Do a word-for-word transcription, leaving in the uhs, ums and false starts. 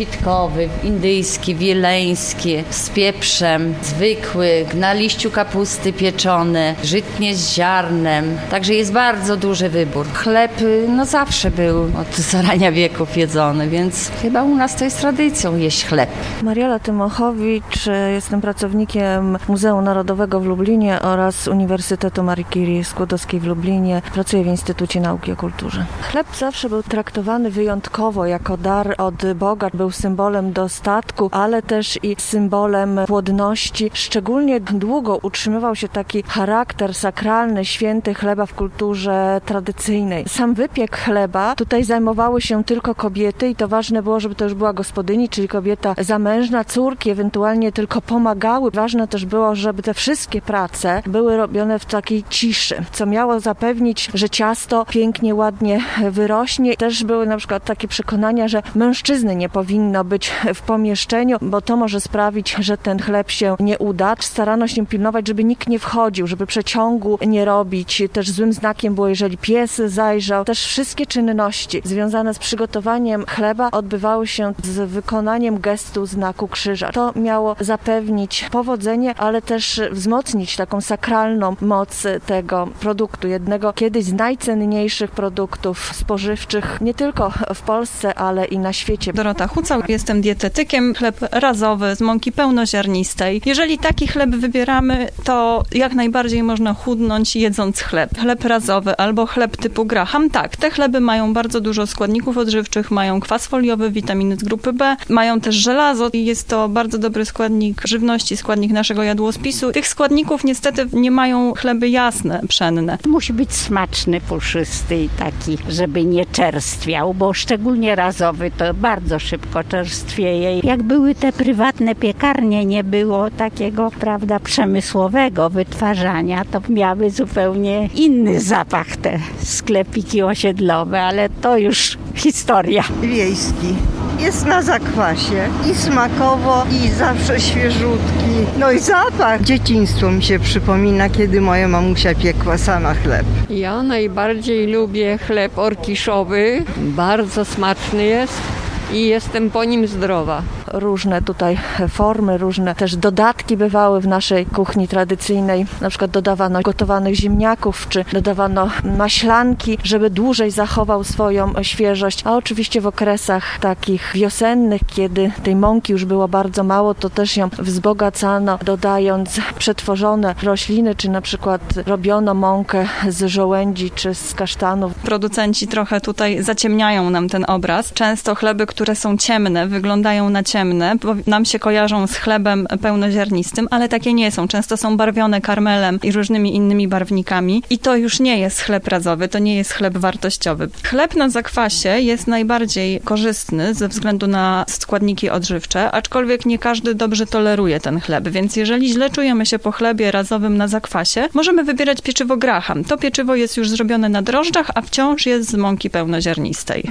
sitkowy, indyjski, wileński, z pieprzem, zwykły, na liściu kapusty pieczony, żytnie z ziarnem. Także jest bardzo duży wybór. Chleb no zawsze był od zarania wieków jedzony, więc chyba u nas to jest tradycją jeść chleb. Mariola Tymochowicz, jestem pracownikiem Muzeum Narodowego w Lublinie oraz Uniwersytetu Marii Curie Skłodowskiej w Lublinie. Pracuję w Instytucie Nauki o Kulturze. Chleb zawsze był traktowany wyjątkowo jako dar od Boga. Był symbolem dostatku, ale też i symbolem płodności. Szczególnie długo utrzymywał się taki charakter sakralny, święty chleba w kulturze tradycyjnej. Sam wypiek chleba tutaj zajmowały się tylko kobiety i to ważne było, żeby to już była gospodyni, czyli kobieta zamężna, córki ewentualnie tylko pomagały. Ważne też było, żeby te wszystkie prace były robione w takiej ciszy, co miało zapewnić, że ciasto pięknie, ładnie wyrośnie. Też były na przykład takie przekonania, że mężczyzny nie powinno być w pomieszczeniu, bo to może sprawić, że ten chleb się nie uda. Starano się pilnować, żeby nikt nie wchodził, żeby przeciągu nie robić. Też złym znakiem było, jeżeli pies zajrzał. Też wszystkie czynności związane z przygotowaniem chleba odbywały się z wykonaniem gestu znaku krzyża. To miało zapewnić powodzenie, ale też wzmocnić taką sakralną moc tego produktu. Jednego kiedyś z najcenniejszych produktów spożywczych nie tylko w Polsce, ale i na świecie. Dorota Hucał, jestem dietetykiem. Chleb razowy z mąki pełnoziarnistej. Jeżeli taki chleb wybieramy, to jak najbardziej można chudnąć jedząc chleb. Chleb razowy albo chleb typu Graham. Tak, te chleby mają bardzo dużo składników odżywczych, mają kwas foliowy, witaminy z grupy B, mają też żelazo i jest to bardzo dobry składnik żywności, składnik naszego jadłospisu. Tych składników niestety nie mają chleby jasne, pszenne. Musi być smaczny, puszysty i taki, żeby nie czerstwiał, bo szczególnie razowy to bardzo szybko czerstwieje. Jak były te prywatne piekarnie, nie było takiego, prawda, przemysłowego wytwarzania, to miały zupełnie inny zapach te sklepiki osiedlowe, ale to już historia. Wiejski. Jest na zakwasie i smakowo, i zawsze świeżutki. No i zapach. Dzieciństwo mi się przypomina, kiedy moja mamusia piekła sama chleb. Ja najbardziej lubię chleb orkiszowy. Bardzo smaczny jest i jestem po nim zdrowa. Różne tutaj formy, różne też dodatki bywały w naszej kuchni tradycyjnej. Na przykład dodawano gotowanych ziemniaków, czy dodawano maślanki, żeby dłużej zachował swoją świeżość. A oczywiście w okresach takich wiosennych, kiedy tej mąki już było bardzo mało, to też ją wzbogacano, dodając przetworzone rośliny, czy na przykład robiono mąkę z żołędzi, czy z kasztanów. Producenci trochę tutaj zaciemniają nam ten obraz. Często chleby, które są ciemne, wyglądają na ciemne, bo nam się kojarzą z chlebem pełnoziarnistym, ale takie nie są. Często są barwione karmelem i różnymi innymi barwnikami i to już nie jest chleb razowy, to nie jest chleb wartościowy. Chleb na zakwasie jest najbardziej korzystny ze względu na składniki odżywcze, aczkolwiek nie każdy dobrze toleruje ten chleb, więc jeżeli źle czujemy się po chlebie razowym na zakwasie, możemy wybierać pieczywo Graham. To pieczywo jest już zrobione na drożdżach, a wciąż jest z mąki pełnoziarnistej.